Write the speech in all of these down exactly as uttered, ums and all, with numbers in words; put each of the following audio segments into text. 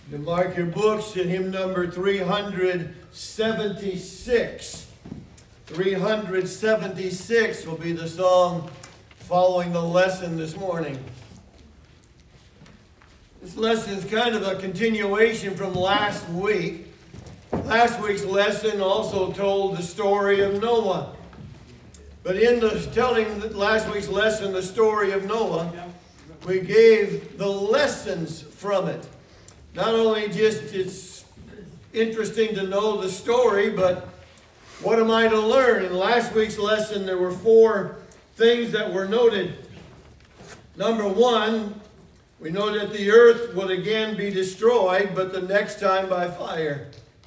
To mark your books in hymn number three hundred seventy-six. three hundred seventy-six will be the song following the lesson this morning. This lesson is kind of a continuation from last week. Last week's lesson also told the story of Noah. But in the telling last week's lesson, the story of Noah, we gave the lessons from it. Not only just it's interesting to know the story, but what am I to learn? In last week's lesson, there were four things that were noted. Number one, we know that the earth would again be destroyed, but the next time by fire.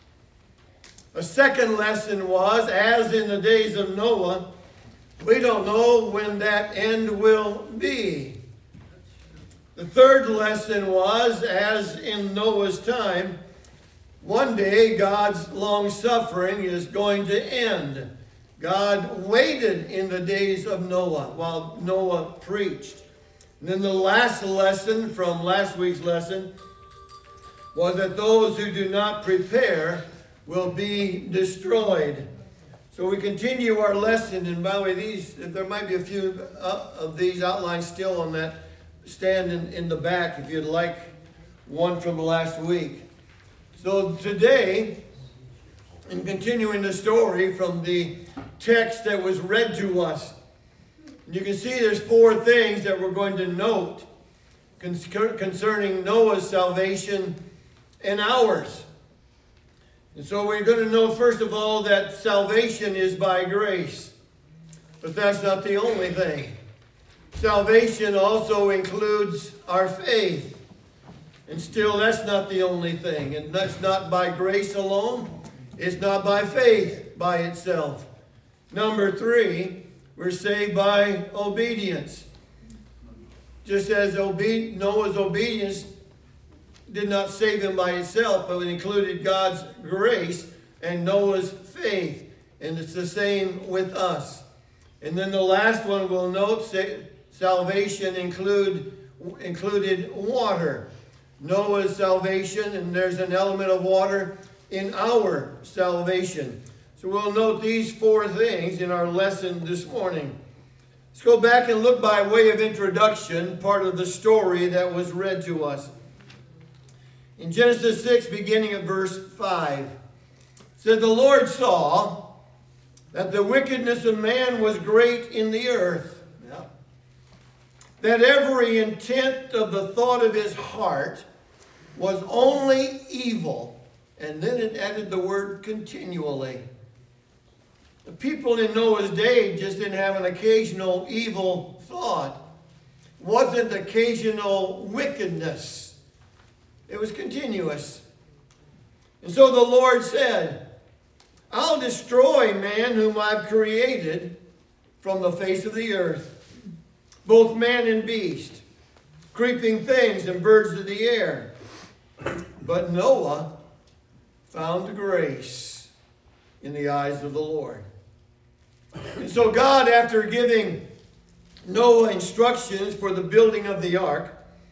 A second lesson was, as in the days of Noah, we don't know when that end will be. The third lesson was, as in Noah's time, one day God's long suffering is going to end. God waited in the days of Noah while Noah preached. And then the last lesson from last week's lesson was that those who do not prepare will be destroyed. So we continue our lesson, and by the way, these there might be a few of these outlines still on that stand in, in the back if you'd like one from last week. So today, in continuing the story from the text that was read to us, you can see there's four things that we're going to note concerning Noah's salvation and ours. And so we're going to know, first of all, that salvation is by grace. But that's not the only thing. Salvation also includes our faith. And still, that's not the only thing. And that's not by grace alone. It's not by faith by itself. Number three, we're saved by obedience. Just as obe- Noah's obedience did not save him by itself, but it included God's grace and Noah's faith. And it's the same with us. And then the last one we'll note, salvation include, included water. Noah's salvation, and there's an element of water in our salvation. So we'll note these four things in our lesson this morning. Let's go back and look by way of introduction, part of the story that was read to us. In Genesis six, beginning at verse five, it says, "The Lord saw that the wickedness of man was great in the earth, yeah, that every intent of the thought of his heart was only evil." And then it added the word continually. The people in Noah's day just didn't have an occasional evil thought. It wasn't occasional wickedness. It was continuous. And so the Lord said, "I'll destroy man whom I've created from the face of the earth, both man and beast, creeping things and birds of the air." But Noah found grace in the eyes of the Lord. And so God, after giving Noah instructions for the building of the ark,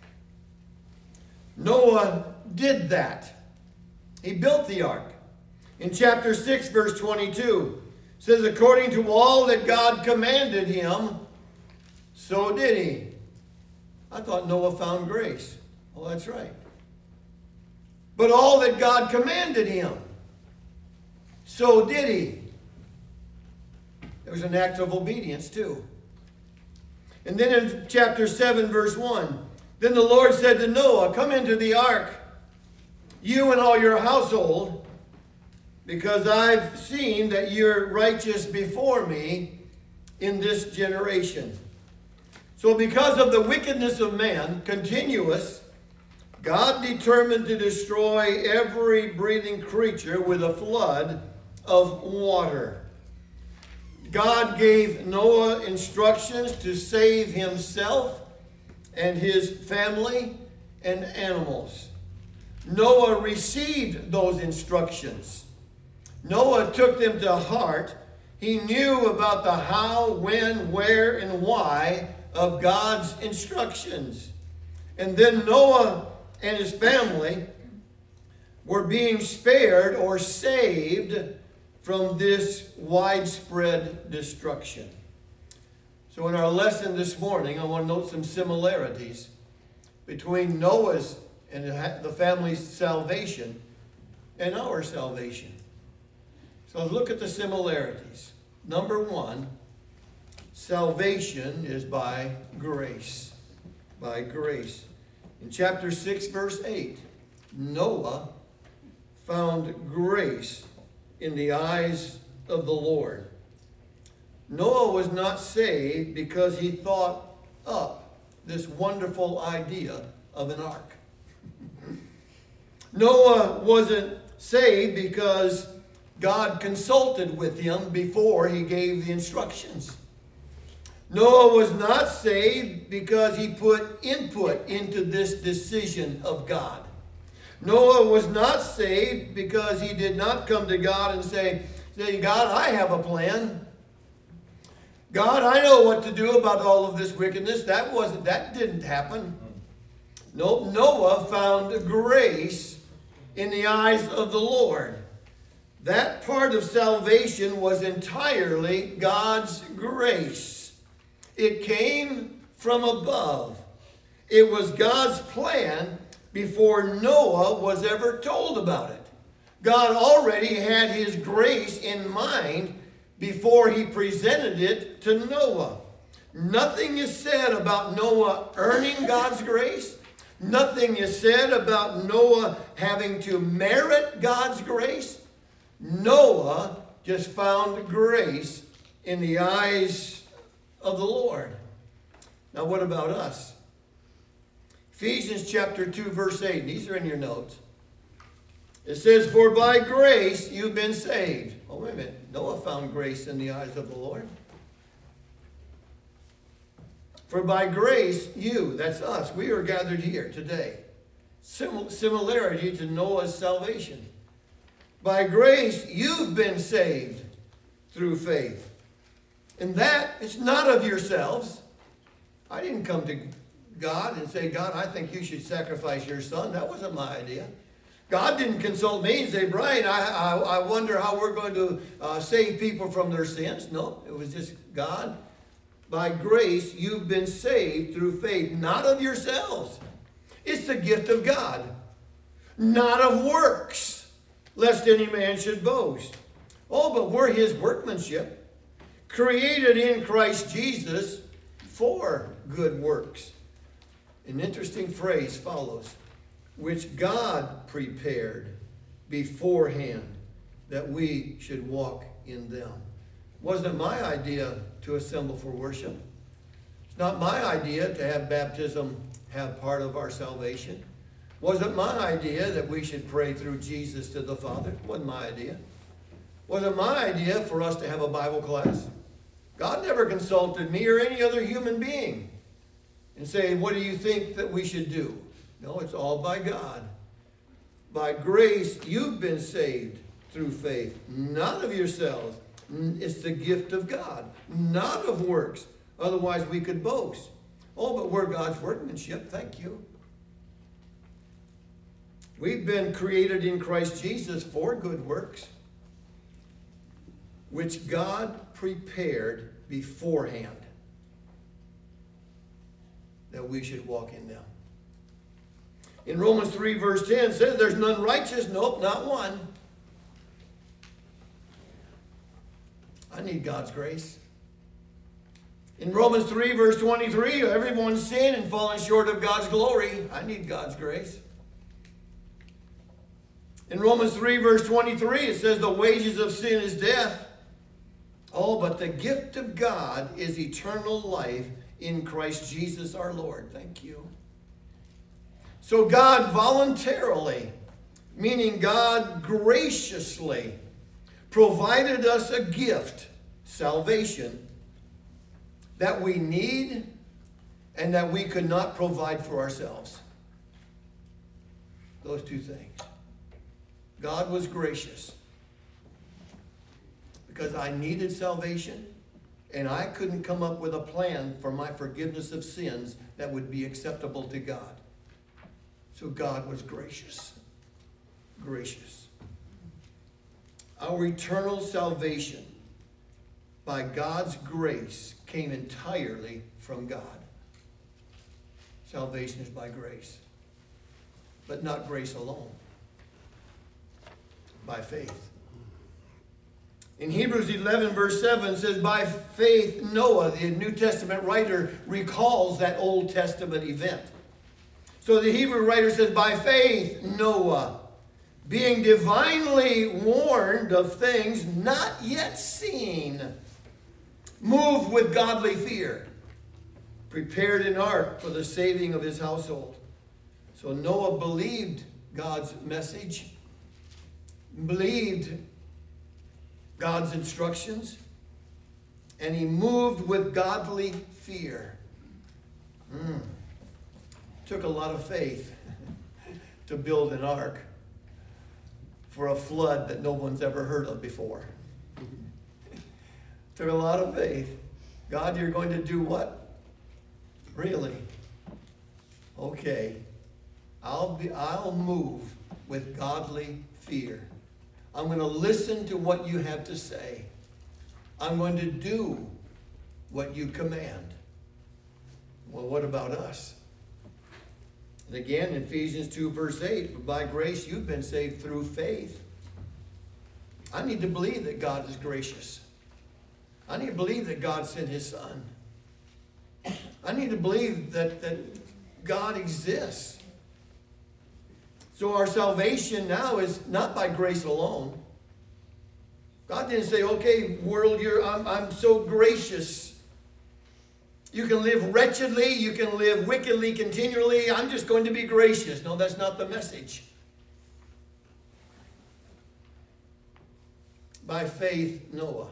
Noah did that. He built the ark. In chapter six, verse twenty-two, it says, "According to all that God commanded him, so did he." I thought Noah found grace. Oh, that's right. But all that God commanded him, so did he. There was an act of obedience too. And then in chapter seven, verse one, "Then the Lord said to Noah, come into the ark, you and all your household, because I've seen that you're righteous before me in this generation." So because of the wickedness of man, continuous, God determined to destroy every breathing creature with a flood of water. God gave Noah instructions to save himself and his family and animals. Noah received those instructions. Noah took them to heart. He knew about the how, when, where, and why of God's instructions. And then Noah and his family were being spared or saved from this widespread destruction. So in our lesson this morning, I want to note some similarities between Noah's and the family's salvation and our salvation. So look at the similarities. Number one, salvation is by grace. By grace. In chapter six, verse eight, Noah found grace in the eyes of the Lord. Noah was not saved because he thought up this wonderful idea of an ark. Noah wasn't saved because God consulted with him before he gave the instructions. Noah was not saved because he put input into this decision of God. Noah was not saved because he did not come to God and say, say, God, I have a plan. God, I know what to do about all of this wickedness. That wasn't, that didn't happen. Nope, Noah found grace in the eyes of the Lord. That part of salvation was entirely God's grace. It came from above. It was God's plan before Noah was ever told about it. God already had his grace in mind before he presented it to Noah. Nothing is said about Noah earning God's grace. Nothing is said about Noah having to merit God's grace. Noah just found grace in the eyes of the Lord. Now what about us? Ephesians chapter two, verse eight. These are in your notes. It says, for by grace you've been saved. Oh, wait a minute. Noah found grace in the eyes of the Lord. For by grace you, that's us, we are gathered here today. Sim- similarity to Noah's salvation. By grace you've been saved through faith. And that is not of yourselves. I didn't come to God and say, God, I think you should sacrifice your son. That wasn't my idea. God didn't consult me and say, Brian, I, I, I wonder how we're going to uh, save people from their sins. No, it was just God. By grace, you've been saved through faith, not of yourselves. It's the gift of God, not of works, lest any man should boast. Oh, but we're his workmanship, created in Christ Jesus for good works. An interesting phrase follows, which God prepared beforehand that we should walk in them. Wasn't my idea to assemble for worship. It's not my idea to have baptism have part of our salvation. Wasn't my idea that we should pray through Jesus to the Father. Wasn't my idea. Wasn't my idea for us to have a Bible class. God never consulted me or any other human being and say, what do you think that we should do? No, it's all by God. By grace, you've been saved through faith, not of yourselves. It's the gift of God, not of works. Otherwise, we could boast. Oh, but we're God's workmanship. Thank you. We've been created in Christ Jesus for good works, which God prepared beforehand that we should walk in them. In Romans three, verse ten, it says there's none righteous. Nope, not one. I need God's grace. In Romans three, verse twenty-three, everyone's sinned and fallen short of God's glory. I need God's grace. In Romans three, verse twenty-three, it says the wages of sin is death. Oh, but the gift of God is eternal life in Christ Jesus our Lord. Thank you. So God voluntarily, meaning God graciously, provided us a gift, salvation, that we need and that we could not provide for ourselves. Those two things. God was gracious because I needed salvation and I couldn't come up with a plan for my forgiveness of sins that would be acceptable to God. So God was gracious. gracious. Our eternal salvation by God's grace came entirely from God. Salvation is by grace, but not grace alone. By faith. In Hebrews eleven verse seven says, by faith Noah, the New Testament writer, recalls that Old Testament event. So the Hebrew writer says, by faith Noah, being divinely warned of things not yet seen, moved with godly fear, prepared an ark for the saving of his household. So Noah believed God's message, believed God's instructions, and he moved with godly fear. Mm. Took a lot of faith to build an ark for a flood that no one's ever heard of before. Took a lot of faith. God, you're going to do what? Really? Okay. I'll be I'll move with godly fear. I'm going to listen to what you have to say. I'm going to do what you command. Well, what about us? And again, in Ephesians two, verse eight, for by grace you've been saved through faith. I need to believe that God is gracious. I need to believe that God sent his Son. I need to believe that, that God exists. So our salvation now is not by grace alone. God didn't say, okay, world, you're, I'm, I'm so gracious. You can live wretchedly, you can live wickedly continually. I'm just going to be gracious. No, that's not the message. By faith, Noah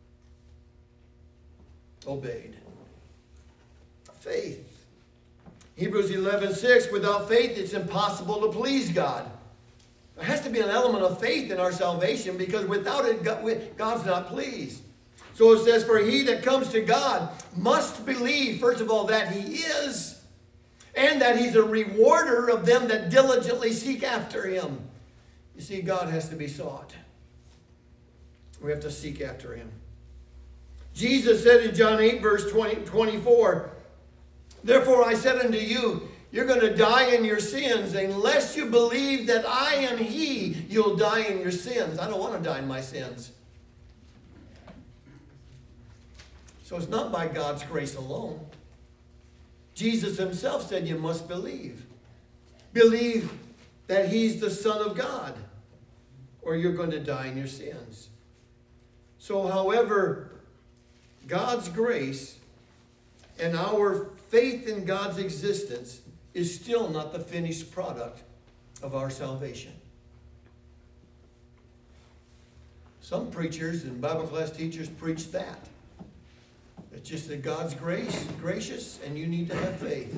obeyed. Faith. Hebrews eleven six, without faith it's impossible to please God. There has to be an element of faith in our salvation, because without it, God's not pleased. So it says, for he that comes to God must believe, first of all, that he is, and that he's a rewarder of them that diligently seek after him. You see, God has to be sought. We have to seek after him. Jesus said in John eight, verse twenty, twenty-four, therefore I said unto you, you're going to die in your sins. Unless you believe that I am he, you'll die in your sins. I don't want to die in my sins. So it's not by God's grace alone. Jesus himself said you must believe. Believe that he's the Son of God, or you're going to die in your sins. So however, God's grace and our faith in God's existence is still not the finished product of our salvation. Some preachers and Bible class teachers preach that. It's just that God's grace, gracious, and you need to have faith.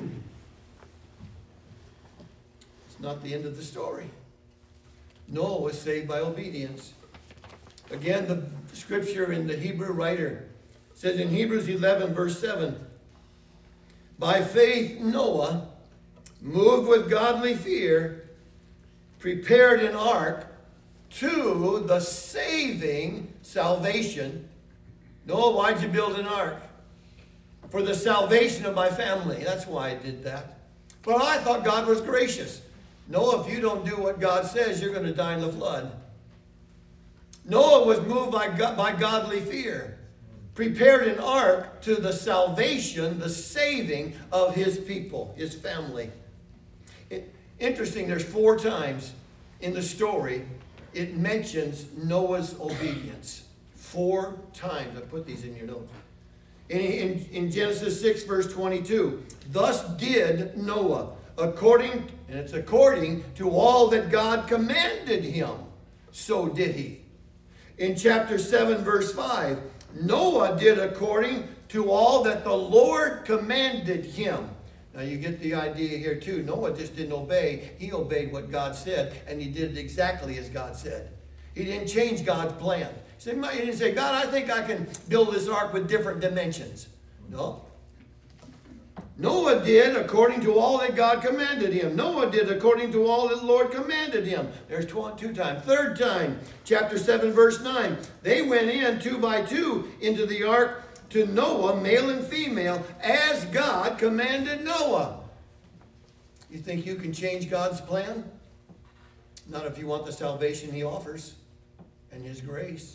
It's not the end of the story. Noah was saved by obedience. Again, the scripture in the Hebrew writer says in Hebrews eleven, verse seven, by faith Noah, moved with godly fear, prepared an ark to the saving salvation. Noah, why'd you build an ark? For the salvation of my family. That's why I did that. But I thought God was gracious. Noah, if you don't do what God says, you're going to die in the flood. Noah was moved by, God, by godly fear. Prepared an ark to the salvation, the saving of his people, his family. It, interesting, there's four times in the story it mentions Noah's obedience. Four times. I put these in your notes. In, in, in Genesis six, verse twenty-two, thus did Noah, according, and it's according to all that God commanded him, so did he. In chapter seven, verse five, Noah did according to all that the Lord commanded him. Now you get the idea here too. Noah just didn't obey. He obeyed what God said, and he did it exactly as God said. He didn't change God's plan. He didn't say, God, I think I can build this ark with different dimensions. No. Noah did according to all that God commanded him. Noah did according to all that the Lord commanded him. There's two times. Third time, chapter seven, verse nine. They went in two by two into the ark to Noah, male and female, as God commanded Noah. You think you can change God's plan? Not if you want the salvation he offers and his grace.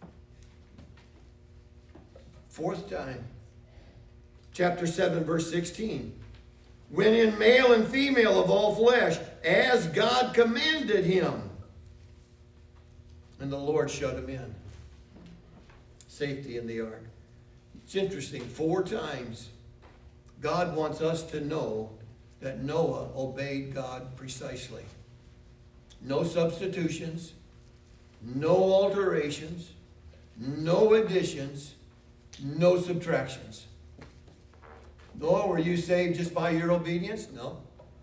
Fourth time, chapter seven, verse sixteen. Went in male and female of all flesh, as God commanded him. And the Lord shut him in. Safety in the ark. It's interesting. Four times, God wants us to know that Noah obeyed God precisely. No substitutions, no alterations, no additions, no subtractions. Noah, were you saved just by your obedience? No.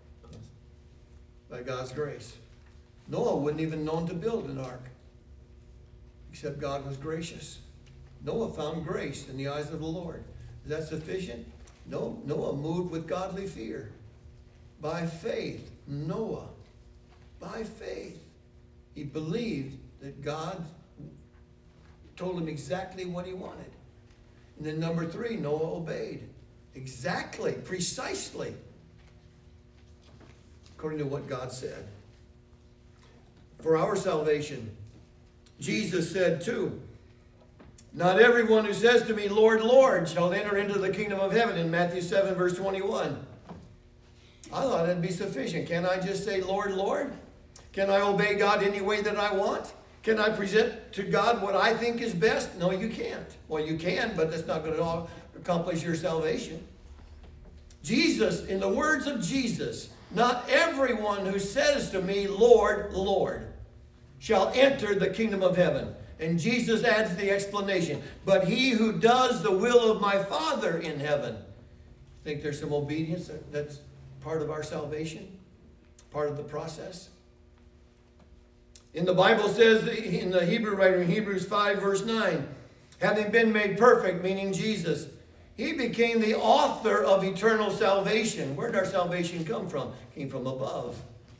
By God's grace. Noah wouldn't even known to build an ark, except God was gracious. Noah found grace in the eyes of the Lord. Is that sufficient? No. Noah moved with godly fear. By faith, Noah, by faith, he believed that God told him exactly what he wanted. And then number three, Noah obeyed. Exactly, precisely, according to what God said. For our salvation, Jesus said too, not everyone who says to me, Lord, Lord, shall enter into the kingdom of heaven, in Matthew seven, verse twenty-one. I thought that'd be sufficient. Can I just say, Lord, Lord? Can I obey God any way that I want? Can I present to God what I think is best? No, you can't. Well, you can, but that's not going to accomplish your salvation. Jesus, in the words of Jesus, not everyone who says to me, Lord, Lord, shall enter the kingdom of heaven. And Jesus adds the explanation, but he who does the will of my Father in heaven. Think there's some obedience that's part of our salvation? Part of the process? In the Bible says, in the Hebrew writer, in Hebrews five, verse nine, having been made perfect, meaning Jesus, he became the author of eternal salvation. Where did our salvation come from? It came from above.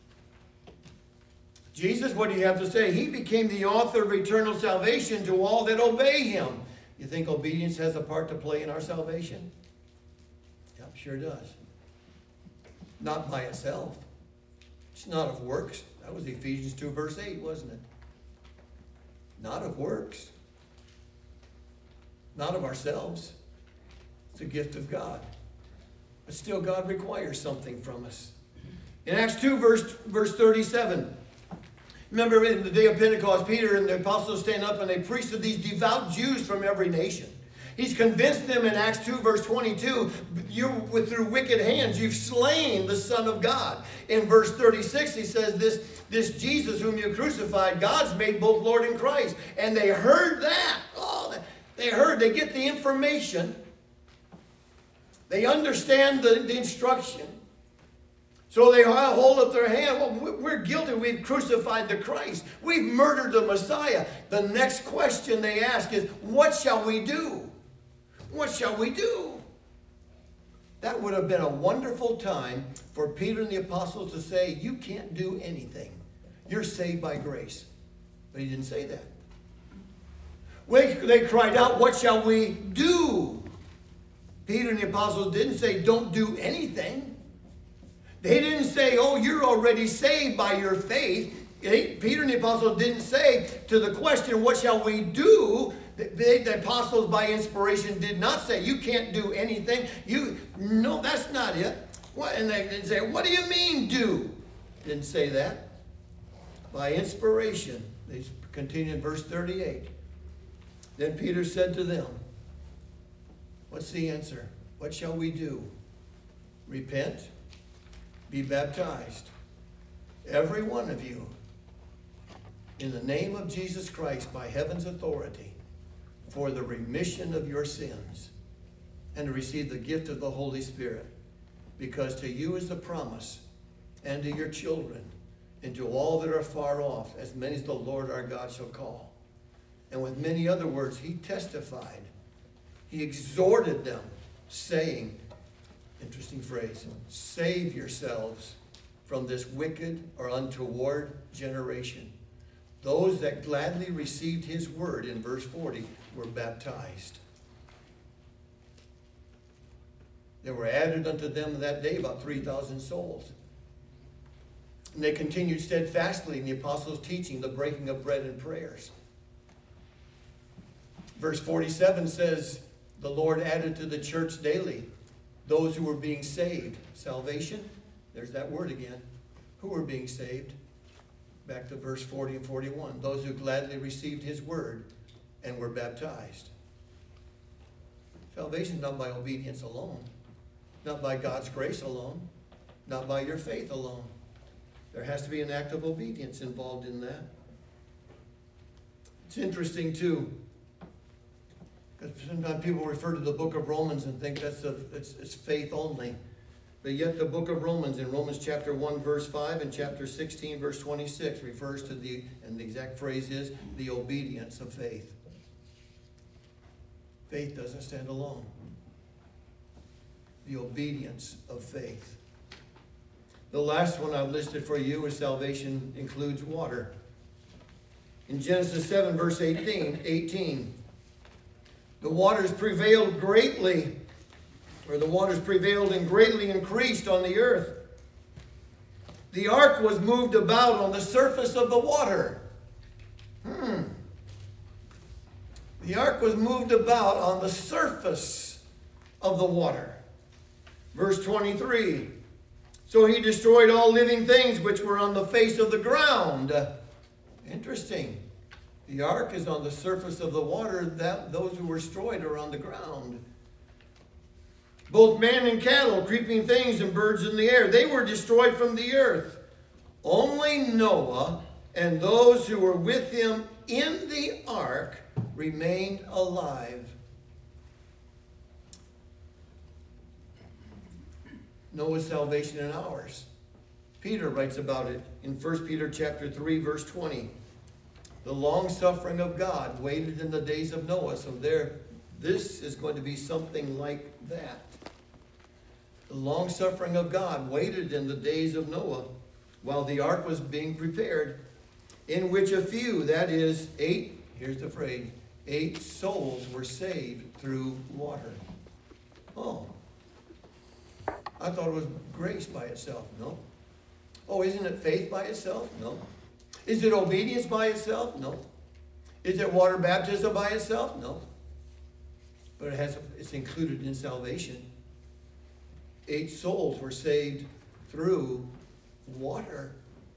Jesus, what do you have to say? He became the author of eternal salvation to all that obey him. You think obedience has a part to play in our salvation? Yep, sure does. Not by itself. It's not of works. That was Ephesians two, verse eight, wasn't it? Not of works. Not of ourselves. It's a gift of God. But still, God requires something from us. In Acts two, verse, verse thirty-seven, remember in the day of Pentecost, Peter and the apostles stand up and they preach to these devout Jews from every nation. He's convinced them in Acts two, verse twenty-two, you with through wicked hands, you've slain the Son of God. In verse thirty-six, he says, this, this Jesus whom you crucified, God's made both Lord and Christ. And they heard that. Oh, they heard, they get the information. They understand the, the instruction. So they hold up their hand. Well, we're guilty. We've crucified the Christ. We've murdered the Messiah. The next question they ask is, what shall we do? What shall we do? That would have been a wonderful time for Peter and the apostles to say, you can't do anything. You're saved by grace. But he didn't say that. They cried out, what shall we do? Peter and the apostles didn't say, don't do anything. They didn't say, oh, you're already saved by your faith. Peter and the apostles didn't say to the question, what shall we do? They, the apostles by inspiration did not say, you can't do anything. You No, that's not it. What? And they didn't say, what do you mean do? Didn't say that. By inspiration, they continue in verse thirty-eight. Then Peter said to them, what's the answer? What shall we do? Repent, be baptized, every one of you, in the name of Jesus Christ, by heaven's authority, for the remission of your sins, and to receive the gift of the Holy Spirit. Because to you is the promise, and to your children, and to all that are far off, as many as the Lord our God shall call. And with many other words, he testified. He exhorted them, saying, Interesting phrase. Save yourselves from this wicked or untoward generation. Those that gladly received his word, in verse forty, were baptized. There were added unto them that day about three thousand souls. And they continued steadfastly in the apostles' teaching, the breaking of bread and prayers. Verse forty-seven says, the Lord added to the church daily those who were being saved. Salvation, there's that word again. Who were being saved? Back to verse forty and forty-one. Those who gladly received his word and were baptized. Salvation is not by obedience alone. Not by God's grace alone. Not by your faith alone. There has to be an act of obedience involved in that. It's interesting too, because sometimes people refer to the book of Romans and think that's a, it's, it's faith only. But yet the book of Romans, in Romans chapter one verse five and chapter sixteen verse twenty-six, refers to the, and the exact phrase is, the obedience of faith. Faith doesn't stand alone. The obedience of faith. The last one I've listed for you is salvation includes water. In Genesis seven verse eighteen, eighteen, the waters prevailed greatly, or the waters prevailed and greatly increased on the earth. The ark was moved about on the surface of the water. Hmm. The ark was moved about on the surface of the water. Verse twenty-three. So he destroyed all living things which were on the face of the ground. Interesting. The ark is on the surface of the water. That those who were destroyed are on the ground. Both man and cattle, creeping things, and birds in the air, they were destroyed from the earth. Only Noah and those who were with him in the ark remained alive. Noah's salvation and ours. Peter writes about it in First Peter chapter three, verse twenty. The long suffering of God waited in the days of Noah. So there, this is going to be something like that. The long suffering of God waited in the days of Noah while the ark was being prepared, in which a few, that is, eight, here's the phrase, eight souls were saved through water. Oh. I thought it was grace by itself. No. Oh, isn't it faith by itself? No. Is it obedience by itself? No. Is it water baptism by itself? No. But it has, it's included in salvation. Eight souls were saved through water.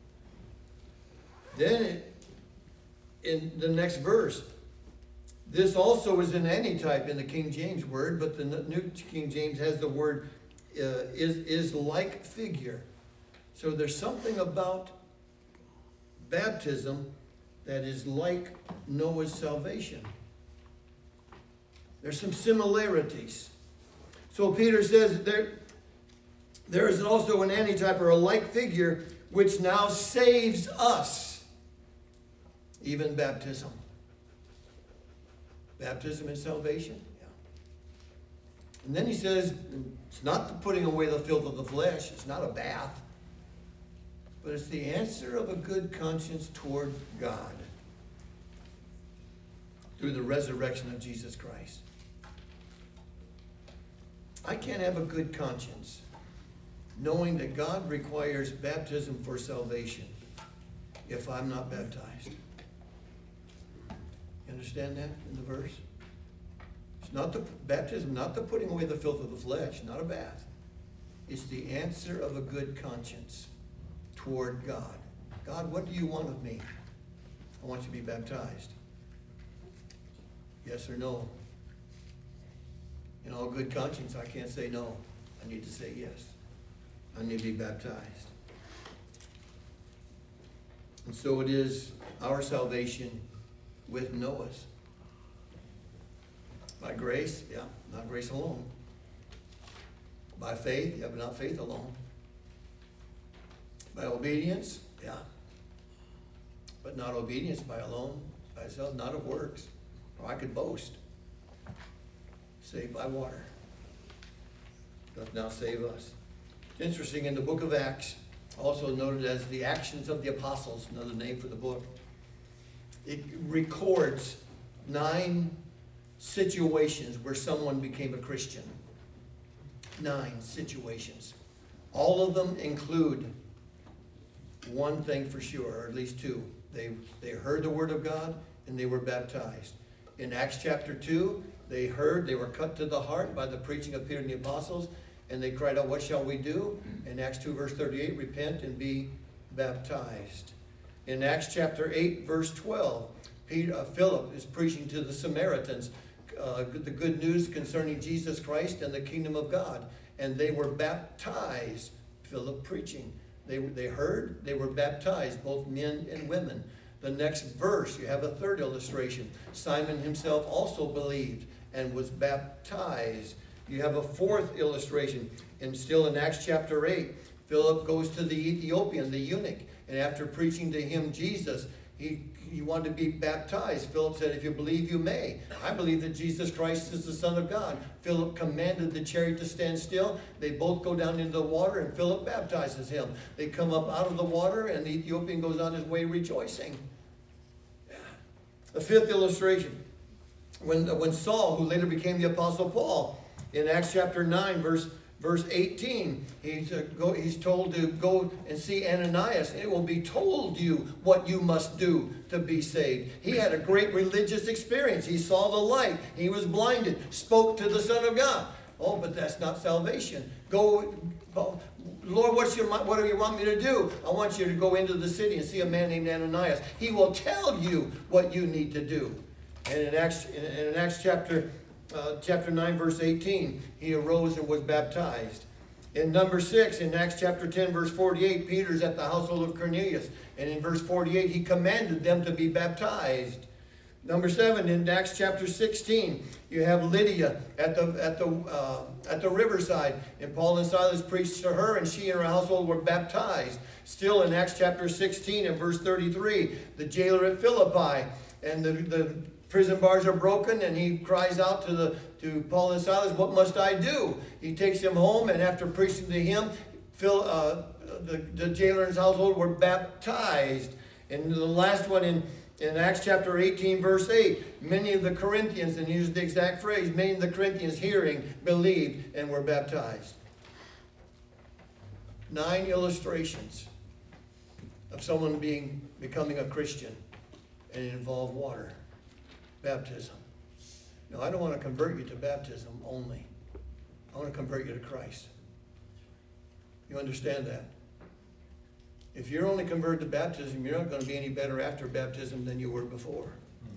Then it, in the next verse, this also is an antitype in the King James word, but the New King James has the word Uh, is, is like figure. So there's something about baptism that is like Noah's salvation. There's some similarities. So Peter says there, there is also an antitype or a like figure which now saves us. Even baptism. Baptism and salvation. And then he says, it's not the putting away the filth of the flesh. It's not a bath. But it's the answer of a good conscience toward God through the resurrection of Jesus Christ. I can't have a good conscience knowing that God requires baptism for salvation if I'm not baptized. You understand that in the verse? It's not the baptism, not the putting away the filth of the flesh, not a bath. It's the answer of a good conscience toward God. God, what do you want of me? I want you to be baptized. Yes or no? In all good conscience, I can't say no. I need to say yes. I need to be baptized. And so it is our salvation with Noah's. By grace, yeah, not grace alone. By faith, yeah, but not faith alone. By obedience, yeah. But not obedience by alone, by itself, not of works. Or I could boast. Saved by water. doth now save us. It's interesting, in the book of Acts, also noted as the Actions of the Apostles, another name for the book, it records nine situations where someone became a Christian. Nine situations. All of them include one thing for sure, or at least two. They, they heard the word of God and they were baptized. In Acts chapter two, they heard, they were cut to the heart by the preaching of Peter and the apostles, and they cried out, what shall we do? In Acts two verse thirty-eight, repent and be baptized. In Acts chapter eight verse twelve, Peter, uh, Philip is preaching to the Samaritans uh, the good news concerning Jesus Christ and the kingdom of God. And they were baptized, Philip preaching. They, they heard, they were baptized, both men and women. The next verse, you have a third illustration. Simon himself also believed and was baptized. You have a fourth illustration. And still in Acts chapter eight, Philip goes to the Ethiopian, the eunuch, and after preaching to him Jesus, he, he wanted to be baptized. Philip said, if you believe, you may. I believe that Jesus Christ is the Son of God. Philip commanded the chariot to stand still. They both go down into the water, and Philip baptizes him. They come up out of the water, and the Ethiopian goes on his way rejoicing. The fifth illustration, when, when Saul, who later became the Apostle Paul, in Acts chapter nine, verse Verse eighteen, he's, uh, go, he's told to go and see Ananias. It will be told you what you must do to be saved. He had a great religious experience. He saw the light. He was blinded. Spoke to the Son of God. Oh, but that's not salvation. Go, oh, Lord, what's your, what do you want me to do? I want you to go into the city and see a man named Ananias. He will tell you what you need to do. And in Acts, in, in Acts chapter Uh, chapter nine, verse eighteen, he arose and was baptized. In number six, in Acts chapter ten, verse forty-eight, Peter's at the household of Cornelius. And in verse forty-eight, he commanded them to be baptized. Number seven, in Acts chapter sixteen, you have Lydia at the, at the, uh, at the riverside. And Paul and Silas preached to her, and she and her household were baptized. Still in Acts chapter sixteen and verse thirty-three, the jailer at Philippi, and the, the prison bars are broken, and he cries out to the to Paul and Silas, what must I do? He takes him home, and after preaching to him, Phil, uh, the, the jailer and his household were baptized. And the last one in, in Acts chapter eighteen, verse eight, many of the Corinthians, and use the exact phrase, many of the Corinthians hearing, believed, and were baptized. Nine illustrations of someone being becoming a Christian, and it involved water. Baptism. No, I don't want to convert you to baptism only. I want to convert you to Christ. You understand that? If you're only converted to baptism, you're not going to be any better after baptism than you were before.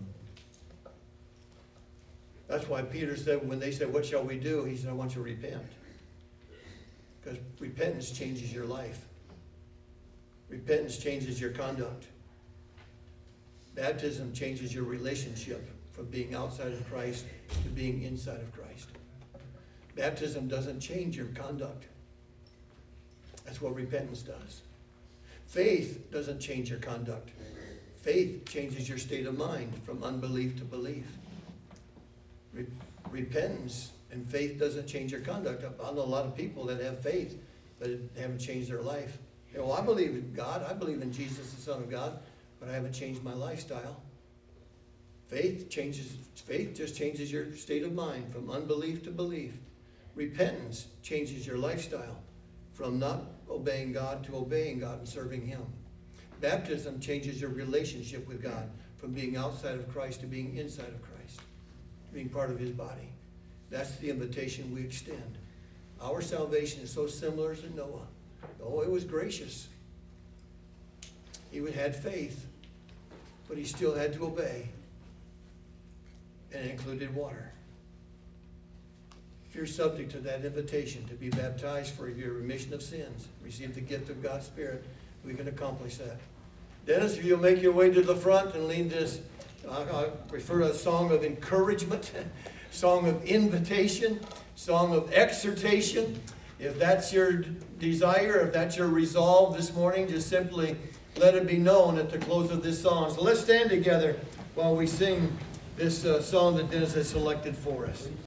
That's why Peter said, when they said, what shall we do? He said, I want you to repent. Because repentance changes your life. Repentance changes your conduct. Baptism changes your relationship from being outside of Christ to being inside of Christ. Baptism doesn't change your conduct. That's what repentance does. Faith doesn't change your conduct. Faith changes your state of mind from unbelief to belief. Re- repentance and faith doesn't change your conduct. I know a lot of people that have faith, but they haven't changed their life. You know, I believe in God. I believe in Jesus, the Son of God. But I haven't changed my lifestyle. Faith changes, faith just changes your state of mind from unbelief to belief. Repentance changes your lifestyle from not obeying God to obeying God and serving Him. Baptism changes your relationship with God from being outside of Christ to being inside of Christ, to being part of His body. That's the invitation we extend. Our salvation is so similar to Noah. Oh, it was gracious. He had faith, but he still had to obey. And it included water. If you're subject to that invitation to be baptized for your remission of sins, receive the gift of God's Spirit, we can accomplish that. Dennis, if you'll make your way to the front and lead this, I, I refer to a song of encouragement, song of invitation, song of exhortation. If that's your desire, if that's your resolve this morning, just simply let it be known at the close of this song. So let's stand together while we sing this uh, song that Dennis has selected for us.